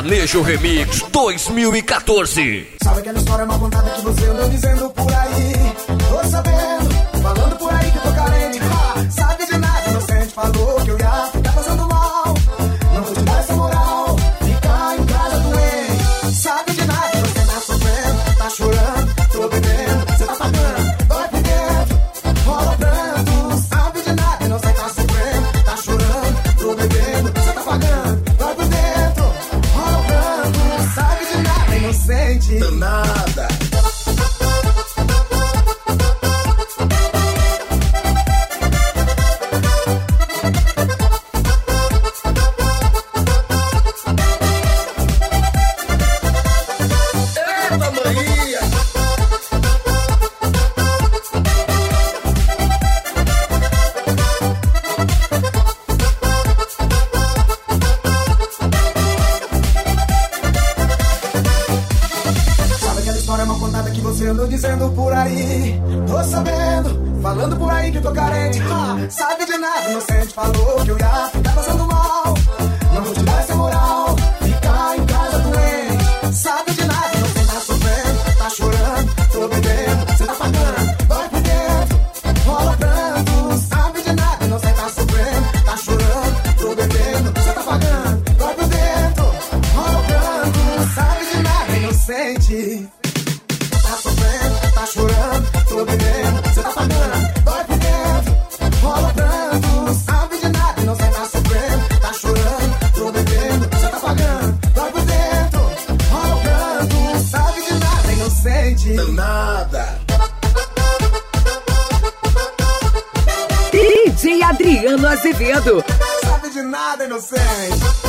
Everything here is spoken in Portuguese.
Sertanejo Remix 2014. Sabe aquela história mal contada que você andou dizendo por aí? Tô sabendo, falando por aí que tô carente. Sabe de nada, inocente, falou que eu ia ficar passando mal. Não vou te dar essa moral, ficar em casa doente. Sabe de nada, você tá sofrendo, tá chorando, tô bebendo, você tá pagando, dói por dentro, rola pranto. Sabe de nada, inocente, tá sofrendo, tá chorando, tô bebendo, você tá pagando, dói por dentro, rola pranto. Sabe de nada, inocente. Nada. Dizendo por aí, tô sabendo, falando por aí que tô carente. Sabe de nada, inocente, falou que eu ia ficar passando mal. Não vou te dar essa moral, ficar em casa doente. Sabe de nada, inocente, tá sofrendo, tá chorando, tô bebendo, cê tá pagando, dói por dentro, rola pranto. Sabe de nada, inocente, tá sofrendo, tá chorando, tô bebendo, cê tá pagando, dói por dentro, rola pranto. Sabe de nada, inocente. Tá chorando, tô bebendo, cê tá pagando, dói por dentro, rola pranto. Sabe de nada, não cê tá sofrendo, tá chorando, tô bebendo, cê tá pagando, dói por dentro, rola pranto. Sabe de nada, inocente. Nada. DJ Adriano Azevedo. Sabe de nada, inocente.